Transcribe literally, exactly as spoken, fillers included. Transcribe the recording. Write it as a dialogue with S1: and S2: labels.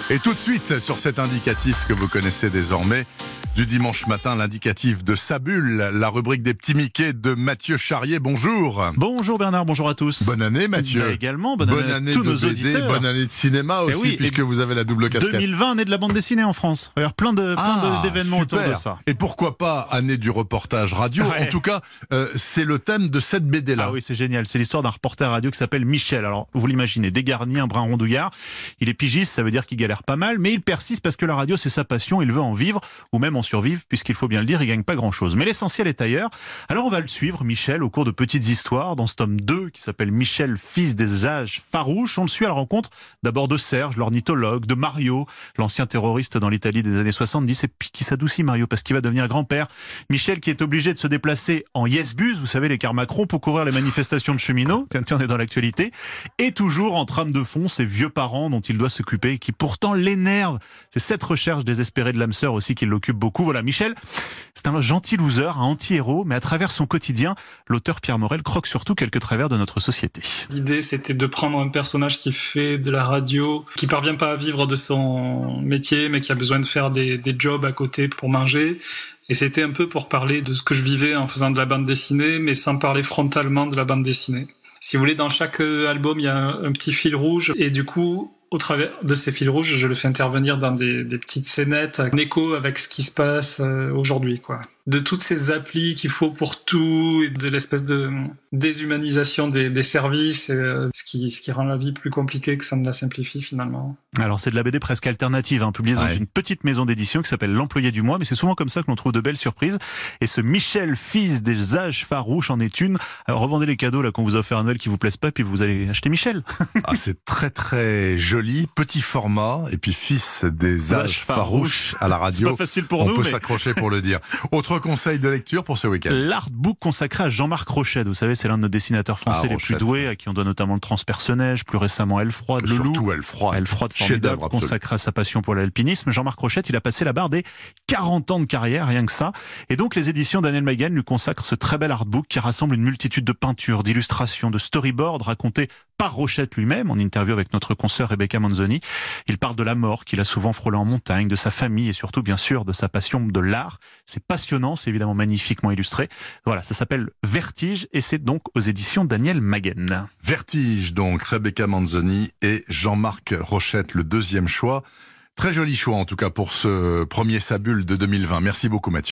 S1: Et tout de suite, sur cet indicatif que vous connaissez désormais, du dimanche matin, l'indicatif de sa bulle, la rubrique des petits Mickey de Mathieu Charrier. Bonjour.
S2: Bonjour Bernard, bonjour à tous.
S1: Bonne année Mathieu.
S2: Bah également, bonne,
S1: bonne
S2: année,
S1: année
S2: à tous
S1: de
S2: nos
S1: B D,
S2: auditeurs.
S1: bonne année de cinéma aussi,
S2: oui,
S1: puisque vous avez la double casquette.
S2: deux mille vingt, année de la bande dessinée en France. Il y a plein de, plein
S1: ah,
S2: d'événements
S1: super.
S2: autour de ça.
S1: Et pourquoi pas année du reportage radio.
S2: Ouais.
S1: En tout cas, euh, c'est le thème de cette B D-là.
S2: Ah oui, c'est génial. C'est l'histoire d'un reporter radio qui s'appelle Michel. Alors, vous l'imaginez, dégarni, un brin rondouillard. Il est pigiste, ça veut dire qu'il galère pas mal, mais il persiste parce que la radio, c'est sa passion. Il veut en vivre, ou même en survivre, puisqu'il faut bien le dire, il gagne pas grand-chose. Mais l'essentiel est ailleurs. Alors, on va le suivre, Michel, au cours de petites histoires, dans ce tome deux, qui s'appelle Michel, fils des âges farouches. On le suit à la rencontre d'abord de Serge, l'ornithologue, de Mario, l'ancien terroriste dans l'Italie des années soixante-dix, et puis qui s'adoucit, Mario, parce qu'il va devenir grand-père. Michel qui est obligé de se déplacer en Yes-Bus, vous savez, les cars Macron, pour couvrir les manifestations de cheminots. Tiens, tiens, on est dans l'actualité. Et toujours en trame de fond, ses vieux parents dont il doit s'occuper, qui pourtant l'énervent. C'est cette recherche désespérée de l'âme sœur aussi qui l'occupe beaucoup. Voilà, Michel, c'est un gentil loser, un anti-héros, mais à travers son quotidien, l'auteur Pierre Morel croque surtout quelques travers de notre société.
S3: L'idée, c'était de prendre un personnage qui fait de la radio, qui parvient pas à vivre de son métier, mais qui a besoin de faire des, des jobs à côté pour manger. Et c'était un peu pour parler de ce que je vivais en faisant de la bande dessinée, mais sans parler frontalement de la bande dessinée. Si vous voulez, dans chaque album, il y a un, un petit fil rouge, et du coup, au travers de ces fils rouges, je le fais intervenir dans des, des petites scénettes en écho avec ce qui se passe euh, aujourd'hui, quoi. De toutes ces applis qu'il faut pour tout, et de l'espèce de déshumanisation des, des services, euh, ce qui, ce qui rend la vie plus compliquée que ça ne la simplifie finalement.
S2: Alors c'est de la B D presque alternative, hein, publiée dans
S1: ouais.
S2: une petite maison d'édition qui s'appelle L'Employé du Mois, mais c'est souvent comme ça que l'on trouve de belles surprises. Et ce Michel, fils des âges farouches, en est une. Alors revendez les cadeaux là qu'on vous a offert à Noël qui vous plaisent pas, puis vous allez acheter Michel.
S1: Ah, c'est très très joli, petit format, et puis fils des âges farouches à la radio.
S2: C'est pas facile pour
S1: On
S2: nous,
S1: peut
S2: mais...
S1: s'accrocher pour le dire. Autre conseil de lecture pour ce week-end.
S2: L'artbook consacré à Jean-Marc Rochette. Vous savez, c'est l'un de nos dessinateurs français
S1: ah,
S2: les
S1: Rochette.
S2: plus doués, à qui on doit notamment le Transpersonnage, plus récemment Aile-Froide, le Loup.
S1: Surtout Aile-Froide.
S2: Aile-Froide
S1: Chef-d'œuvre
S2: formidable,
S1: absolu.
S2: consacré à sa passion pour l'alpinisme. Jean-Marc Rochette, il a passé la barre des quarante ans de carrière, rien que ça. Et donc, les éditions Daniel Maguen lui consacrent ce très bel artbook qui rassemble une multitude de peintures, d'illustrations, de storyboards racontés par Rochette lui-même, en interview avec notre consoeur Rebecca Manzoni. Il parle de la mort qu'il a souvent frôlée en montagne, de sa famille et surtout, bien sûr, de sa passion de l'art. C'est passionnant, c'est évidemment magnifiquement illustré. Voilà, ça s'appelle Vertige et c'est donc aux éditions Daniel Maguen.
S1: Vertige, donc, Rebecca Manzoni et Jean-Marc Rochette, le deuxième choix. Très joli choix, en tout cas, pour ce premier Sabule de deux mille vingt. Merci beaucoup, Mathieu.